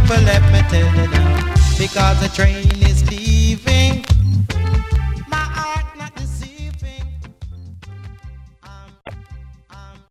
people, let me tell you now, because the train